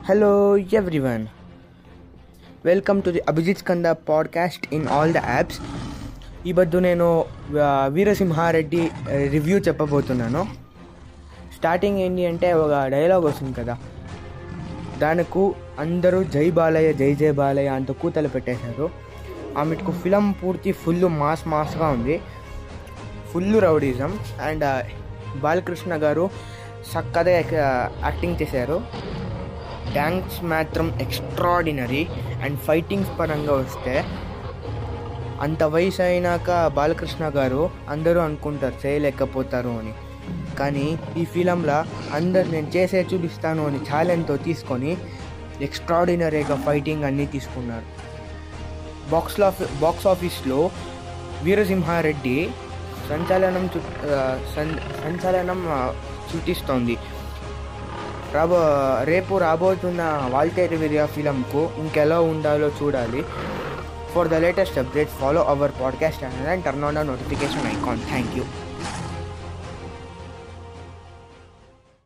Hello everyone, welcome to the Abhijit Skanda podcast in all the apps. ఈ బద్దు నేను Veera Simha Reddy review చెప్పబోతున్నాను. Starting ఏంటి అంటే ఒక డైలాగ్ వస్తుంది కదా, దానికి అందరూ జై బాలయ్య జై జై బాలయ్య అంటూ కూతలు పెట్టేశారు. ఆమెకు ఫిలం పూర్తి ఫుల్ మాస్గా ఉంది, ఫుల్ రౌడీజం. అండ్ బాలకృష్ణ గారు చక్కగా యాక్టింగ్ చేశారు. డ్యాన్స్ మాత్రం ఎక్స్ట్రాడినరీ. అండ్ ఫైటింగ్స్ పరంగా వస్తే అంత వయసు అయినాక బాలకృష్ణ గారు అందరూ అనుకుంటారు చేయలేకపోతారు అని, కానీ ఈ ఫిలంలో అందరు నేను చేసే చూపిస్తాను అని ఛాలెంజ్తో తీసుకొని ఎక్స్ట్రాడినరీగా ఫైటింగ్ అన్నీ తీసుకున్నారు. బాక్స్ ఆఫీస్లో వీరసింహారెడ్డి సంచలనం సృష్టిస్తోంది. రేపు రాబోతున్న వాల్తేరు వీరయ్య ఫిలంకు ఇంకెలా ఉండాలో చూడాలి. For the latest updates, follow our podcast channel and turn on the notification icon. Thank you.